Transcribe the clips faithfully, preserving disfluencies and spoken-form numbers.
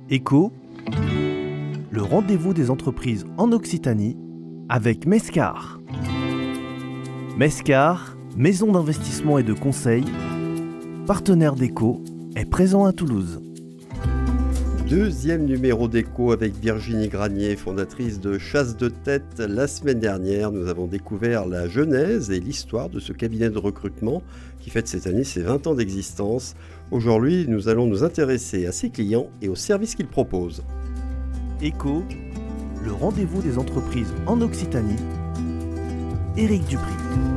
Éco, le rendez-vous des entreprises en Occitanie avec Mescar. Mescar, maison d'investissement et de conseil, partenaire d'Éco, est présent à Toulouse. Deuxième numéro d'Éco avec Virginie Granier, fondatrice de Chasse de tête. La semaine dernière, nous avons découvert la genèse et l'histoire de ce cabinet de recrutement qui fête cette année ses vingt ans d'existence. Aujourd'hui, nous allons nous intéresser à ses clients et aux services qu'il propose. Éco, le rendez-vous des entreprises en Occitanie. Éric Dupri.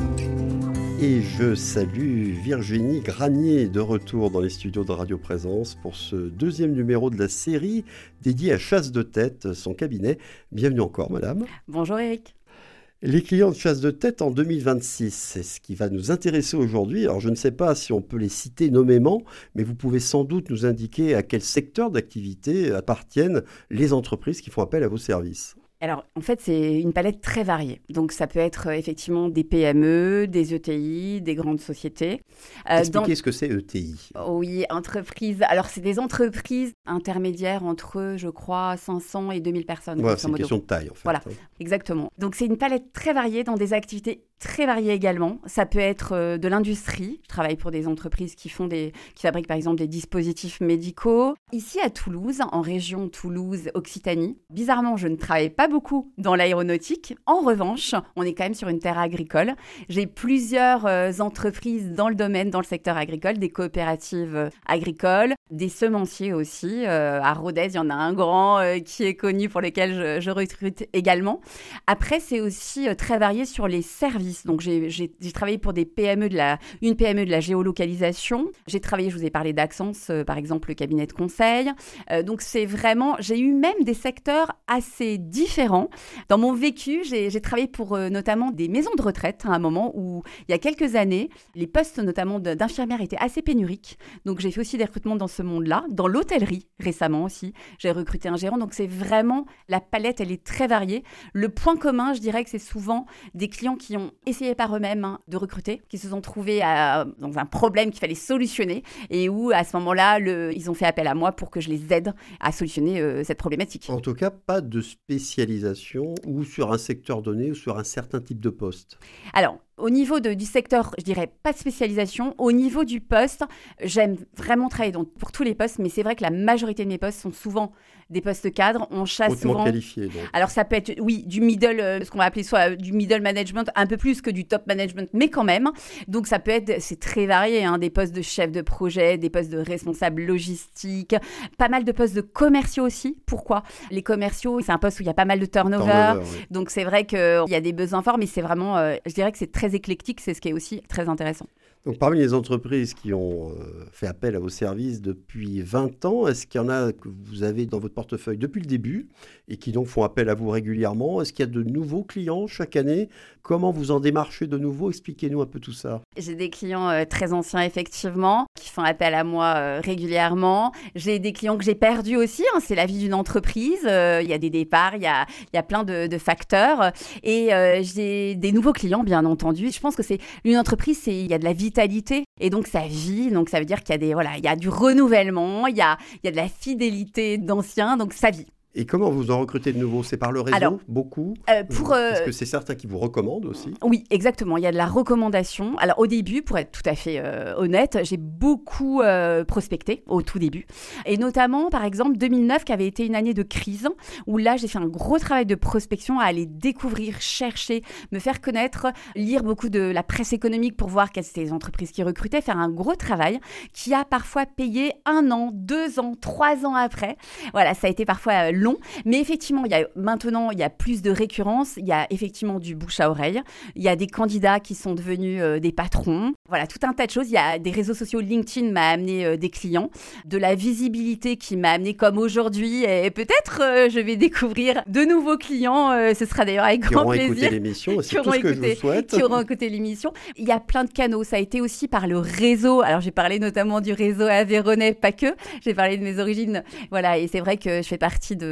Et je salue Virginie Granier de retour dans les studios de Radio Présence pour ce deuxième numéro de la série dédiée à Chasse de tête, son cabinet. Bienvenue encore, madame. Bonjour Éric. Les clients de Chasse de tête en deux mille vingt-six, c'est ce qui va nous intéresser aujourd'hui. Alors je ne sais pas si on peut les citer nommément, mais vous pouvez sans doute nous indiquer à quel secteur d'activité appartiennent les entreprises qui font appel à vos services. Alors, en fait, c'est une palette très variée. Donc, ça peut être euh, effectivement des P M E, des E T I, des grandes sociétés. Euh, Expliquez dans... ce que c'est E T I. Oui, entreprises. Alors, c'est des entreprises intermédiaires entre, je crois, cinq cents et deux mille personnes. Voilà, c'est une question de taille, en fait. Voilà, exactement. Donc, c'est une palette très variée dans des activités très variées également. Ça peut être euh, de l'industrie. Je travaille pour des entreprises qui font des, qui fabriquent par exemple des dispositifs médicaux. Ici à Toulouse, en région Toulouse-Occitanie, bizarrement, je ne travaille pas beaucoup dans l'aéronautique. En revanche, on est quand même sur une terre agricole. J'ai plusieurs euh, entreprises dans le domaine, dans le secteur agricole, des coopératives euh, agricoles, des semenciers aussi. Euh, à Rodez, il y en a un grand euh, qui est connu pour lequel je, je recrute également. Après, c'est aussi euh, très varié sur les services. Donc, j'ai, j'ai, j'ai travaillé pour des P M E de la, une P M E de la géolocalisation. J'ai travaillé, je vous ai parlé d'Axence, euh, par exemple, le cabinet de conseil. Euh, donc, c'est vraiment, j'ai eu même des secteurs assez différents. Dans mon vécu, j'ai, j'ai travaillé pour euh, notamment des maisons de retraite à un moment où, il y a quelques années, les postes notamment de, d'infirmières étaient assez pénuriques. Donc, j'ai fait aussi des recrutements dans ce monde-là. Dans l'hôtellerie, récemment aussi, j'ai recruté un gérant. Donc, c'est vraiment, la palette, elle est très variée. Le point commun, je dirais que c'est souvent des clients qui ont essayé par eux-mêmes hein, de recruter, qui se sont trouvés à, dans un problème qu'il fallait solutionner et où, à ce moment-là, le, ils ont fait appel à moi pour que je les aide à solutionner euh, cette problématique. En tout cas, pas de spécialisation ou sur un secteur donné ou sur un certain type de poste. Alors, au niveau de, du secteur, je dirais pas de spécialisation. Au niveau du poste, j'aime vraiment travailler donc, pour tous les postes, mais c'est vrai que la majorité de mes postes sont souvent des postes cadres. On chasse hautement souvent... qualifiés. Donc. Alors ça peut être, oui, du middle, euh, ce qu'on va appeler soit euh, du middle management, un peu plus que du top management, mais quand même. Donc ça peut être, c'est très varié, hein, des postes de chef de projet, des postes de responsable logistique, pas mal de postes de commerciaux aussi. Pourquoi ? Les commerciaux, c'est un poste où il y a pas mal de turnover. turnover oui. Donc c'est vrai qu'il y a des besoins forts, mais c'est vraiment, euh, je dirais que c'est très éclectique, c'est ce qui est aussi très intéressant. Donc, parmi les entreprises qui ont euh, fait appel à vos services depuis vingt ans, est-ce qu'il y en a que vous avez dans votre portefeuille depuis le début et qui donc font appel à vous régulièrement ? Est-ce qu'il y a de nouveaux clients chaque année ? Comment vous en démarchez de nouveau ? Expliquez-nous un peu tout ça. J'ai des clients euh, très anciens, effectivement, qui font appel à moi euh, régulièrement. J'ai des clients que j'ai perdus aussi. Hein, c'est la vie d'une entreprise. Il euh, y a des départs, il y a, y a plein de, de facteurs. Et euh, j'ai des nouveaux clients, bien entendu. Je pense que c'est une entreprise, il y a de la vitalité. Et donc, ça vit. Donc, ça veut dire qu'il y a des, voilà, il y a du renouvellement, il y a, il y a de la fidélité d'anciens. Donc, ça vit. Et comment vous en recrutez de nouveau ? C'est par le réseau, Alors, beaucoup euh, pour, euh... Est-ce que c'est certains qui vous recommandent aussi ? Oui, exactement. Il y a de la recommandation. Alors, au début, pour être tout à fait euh, honnête, j'ai beaucoup euh, prospecté au tout début. Et notamment, par exemple, deux mille neuf, qui avait été une année de crise, où là, j'ai fait un gros travail de prospection à aller découvrir, chercher, me faire connaître, lire beaucoup de la presse économique pour voir quelles étaient les entreprises qui recrutaient, faire un gros travail qui a parfois payé un an, deux ans, trois ans après. Voilà, ça a été parfois long. Long. Mais effectivement, il y a, maintenant, il y a plus de récurrence. Il y a effectivement du bouche à oreille. Il y a des candidats qui sont devenus euh, des patrons. Voilà, tout un tas de choses. Il y a des réseaux sociaux. LinkedIn m'a amené euh, des clients. De la visibilité qui m'a amené comme aujourd'hui. Et peut-être, euh, je vais découvrir de nouveaux clients. Euh, ce sera d'ailleurs avec grand plaisir. Qui auront écouté l'émission. C'est tout ce que écouté, je vous souhaite. Qui auront écouté l'émission. Il y a plein de canaux. Ça a été aussi par le réseau. Alors, j'ai parlé notamment du réseau Aveyronais, pas que. J'ai parlé de mes origines. Voilà, et c'est vrai que je fais partie de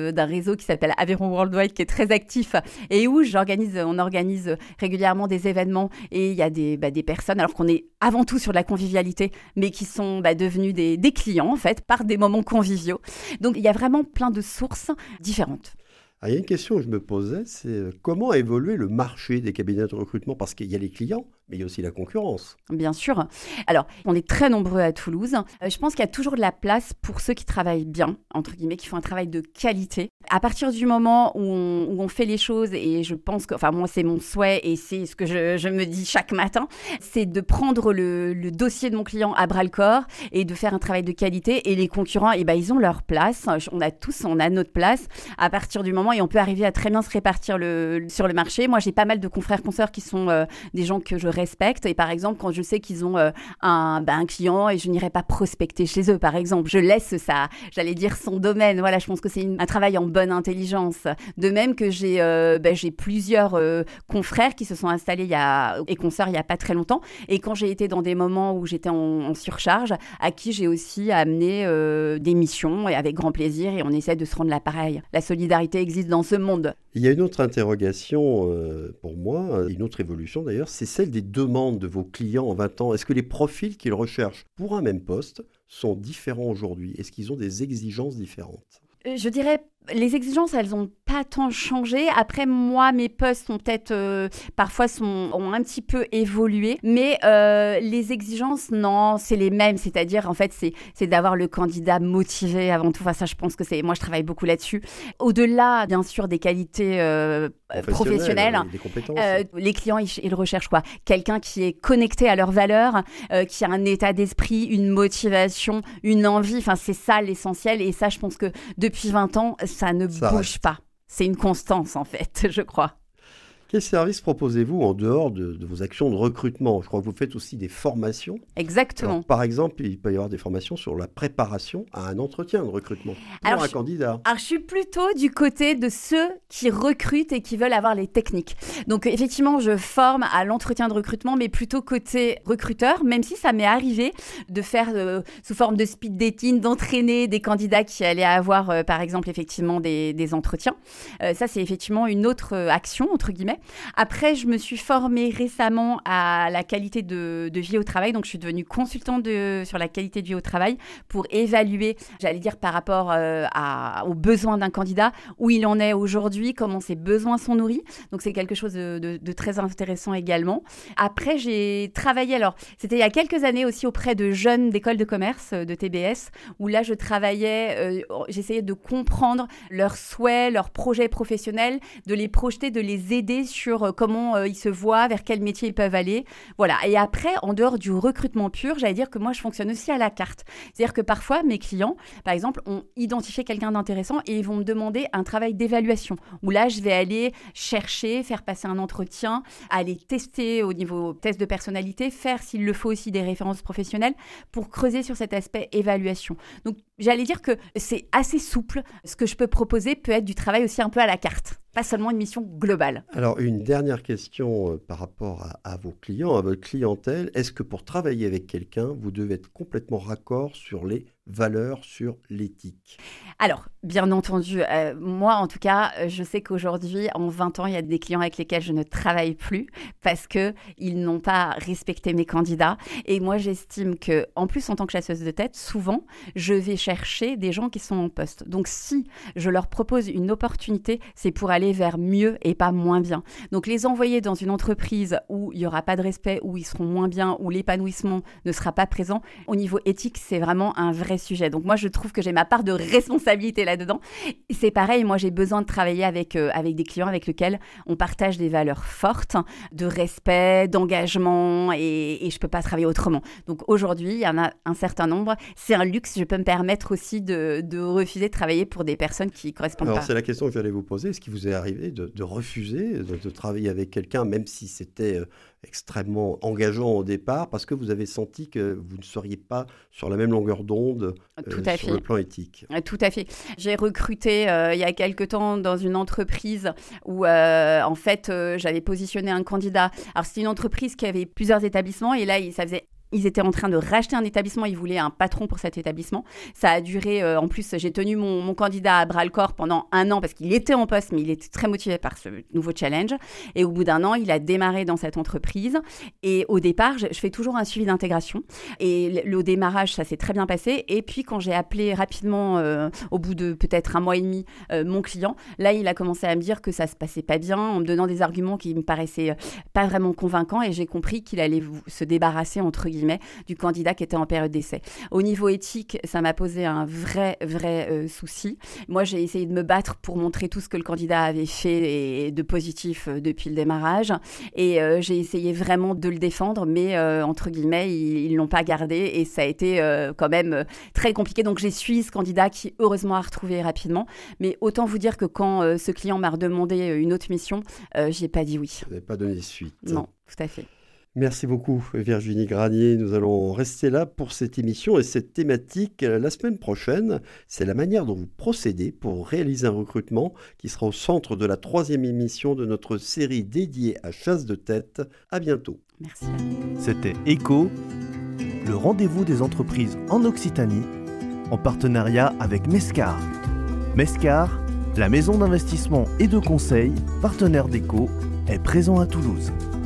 de, d'un réseau qui s'appelle Aveyron Worldwide, qui est très actif et où j'organise, on organise régulièrement des événements et il y a des, bah, des personnes, alors qu'on est avant tout sur de la convivialité, mais qui sont bah, devenus des, des clients, en fait, par des moments conviviaux. Donc, il y a vraiment plein de sources différentes. Alors, il y a une question que je me posais, c'est euh, comment a évolué le marché des cabinets de recrutement? Parce qu'il y a les clients, mais il y a aussi la concurrence. Bien sûr. Alors, on est très nombreux à Toulouse. Euh, je pense qu'il y a toujours de la place pour ceux qui travaillent bien, entre guillemets, qui font un travail de qualité. À partir du moment où on, où on fait les choses, et je pense que, enfin moi c'est mon souhait et c'est ce que je, je me dis chaque matin, c'est de prendre le, le dossier de mon client à bras-le-corps et de faire un travail de qualité. Et les concurrents, eh ben, ils ont leur place. On a tous, on a notre place. À partir du moment, et on peut arriver à très bien se répartir le, sur le marché. Moi, j'ai pas mal de confrères, consoeurs qui sont euh, des gens que je respecte. Et par exemple, quand je sais qu'ils ont euh, un, ben, un client et je n'irai pas prospecter chez eux, par exemple, je laisse ça, j'allais dire son domaine. Voilà, je pense que c'est une, un travail en bonne intelligence. De même que j'ai, euh, ben, j'ai plusieurs euh, confrères qui se sont installés il y a, et consoeurs il n'y a pas très longtemps. Et quand j'ai été dans des moments où j'étais en, en surcharge, à qui j'ai aussi amené euh, des missions et avec grand plaisir. Et on essaie de se rendre l'appareil. La solidarité existe dans ce monde. Il y a une autre interrogation euh, pour moi, une autre évolution d'ailleurs, c'est celle des demandes de vos clients en vingt ans. Est-ce que les profils qu'ils recherchent pour un même poste sont différents aujourd'hui? Est-ce qu'ils ont des exigences différentes? Je dirais, les exigences, elles n'ont pas tant changé. Après, moi, mes postes sont peut-être, euh, parfois, sont, ont un petit peu évolué. Mais euh, les exigences, non, c'est les mêmes. C'est-à-dire, en fait, c'est, c'est d'avoir le candidat motivé avant tout. Enfin, ça, je pense que c'est... Moi, je travaille beaucoup là-dessus. Au-delà, bien sûr, des qualités euh, professionnelles, des compétences. Euh, les clients, ils, ils recherchent quoi? Quelqu'un qui est connecté à leurs valeurs, euh, qui a un état d'esprit, une motivation, une envie. Enfin, c'est ça l'essentiel. Et ça, je pense que depuis vingt ans, ça ne ça bouge reste. Pas. C'est une constance, en fait, je crois. Quels services proposez-vous en dehors de, de vos actions de recrutement? Je crois que vous faites aussi des formations. Exactement. Alors, par exemple, il peut y avoir des formations sur la préparation à un entretien de recrutement pour alors, un je, candidat. Alors, je suis plutôt du côté de ceux qui recrutent et qui veulent avoir les techniques. Donc, effectivement, je forme à l'entretien de recrutement, mais plutôt côté recruteur, même si ça m'est arrivé de faire euh, sous forme de speed dating, d'entraîner des candidats qui allaient avoir, euh, par exemple, effectivement, des, des entretiens. Euh, ça, c'est effectivement une autre euh, action, entre guillemets. Après, je me suis formée récemment à la qualité de, de vie au travail. Donc, je suis devenue consultante de, sur la qualité de vie au travail pour évaluer, j'allais dire, par rapport euh, à, aux besoins d'un candidat, où il en est aujourd'hui, comment ses besoins sont nourris. Donc, c'est quelque chose de, de, de très intéressant également. Après, j'ai travaillé, alors, c'était il y a quelques années aussi auprès de jeunes d'écoles de commerce, de T B S, où là, je travaillais, euh, j'essayais de comprendre leurs souhaits, leurs projets professionnels, de les projeter, de les aider sur comment euh, ils se voient, vers quel métier ils peuvent aller. Voilà. Et après, en dehors du recrutement pur, j'allais dire que moi, je fonctionne aussi à la carte. C'est-à-dire que parfois, mes clients, par exemple, ont identifié quelqu'un d'intéressant et ils vont me demander un travail d'évaluation où là, je vais aller chercher, faire passer un entretien, aller tester au niveau test de personnalité, faire, s'il le faut, aussi des références professionnelles pour creuser sur cet aspect évaluation. Donc, j'allais dire que c'est assez souple. Ce que je peux proposer peut être du travail aussi un peu à la carte, pas seulement une mission globale. Alors, une dernière question euh, par rapport à, à vos clients, à votre clientèle. Est-ce que pour travailler avec quelqu'un, vous devez être complètement raccord sur les valeurs, sur l'éthique? Alors, bien entendu, euh, moi en tout cas, je sais qu'aujourd'hui, en vingt ans, il y a des clients avec lesquels je ne travaille plus parce qu'ils n'ont pas respecté mes candidats. Et moi, j'estime que, en plus, en tant que chasseuse de tête, souvent, je vais chercher des gens qui sont en poste. Donc, si je leur propose une opportunité, c'est pour aller vers mieux et pas moins bien. Donc, les envoyer dans une entreprise où il n'y aura pas de respect, où ils seront moins bien, où l'épanouissement ne sera pas présent, au niveau éthique, c'est vraiment un vrai sujet. Donc moi, je trouve que j'ai ma part de responsabilité là-dedans. C'est pareil, moi, j'ai besoin de travailler avec, euh, avec des clients avec lesquels on partage des valeurs fortes, de respect, d'engagement, et, et je ne peux pas travailler autrement. Donc aujourd'hui, il y en a un certain nombre. C'est un luxe. Je peux me permettre aussi de, de refuser de travailler pour des personnes qui ne correspondent Alors, pas. C'est la question que j'allais vous poser. Est-ce qu'il vous est arrivé de, de refuser de, de travailler avec quelqu'un, même si c'était euh, extrêmement engageant au départ, parce que vous avez senti que vous ne seriez pas sur la même longueur d'onde euh, Tout à sur fait. le plan éthique? Tout à fait. J'ai recruté euh, il y a quelque temps dans une entreprise où euh, en fait euh, j'avais positionné un candidat. Alors c'était une entreprise qui avait plusieurs établissements et là il, ça faisait Ils étaient en train de racheter un établissement, ils voulaient un patron pour cet établissement. Ça a duré, euh, en plus, j'ai tenu mon, mon candidat à bras-le-corps pendant un an parce qu'il était en poste, mais il était très motivé par ce nouveau challenge. Et au bout d'un an, il a démarré dans cette entreprise. Et au départ, je, je fais toujours un suivi d'intégration. Et le, le démarrage, ça s'est très bien passé. Et puis, quand j'ai appelé rapidement, euh, au bout de peut-être un mois et demi, euh, mon client, là, il a commencé à me dire que ça se passait pas bien, en me donnant des arguments qui me paraissaient pas vraiment convaincants. Et j'ai compris qu'il allait se débarrasser, entre guillemets, du candidat qui était en période d'essai. Au niveau éthique, ça m'a posé un vrai, vrai euh, souci. Moi, j'ai essayé de me battre pour montrer tout ce que le candidat avait fait et de positif euh, depuis le démarrage. Et euh, j'ai essayé vraiment de le défendre, mais euh, entre guillemets, ils ne l'ont pas gardé et ça a été euh, quand même euh, très compliqué. Donc, j'ai suivi ce candidat qui, heureusement, a retrouvé rapidement. Mais autant vous dire que quand euh, ce client m'a redemandé une autre mission, euh, je n'ai pas dit oui. Vous n'avez pas donné suite. Non, tout à fait. Merci beaucoup Virginie Granier. Nous allons rester là pour cette émission et cette thématique. La semaine prochaine, c'est la manière dont vous procédez pour réaliser un recrutement qui sera au centre de la troisième émission de notre série dédiée à chasse de tête. À bientôt. Merci. C'était Écho, le rendez-vous des entreprises en Occitanie, en partenariat avec Mescar. Mescar, la maison d'investissement et de conseil, partenaire d'Écho, est présent à Toulouse.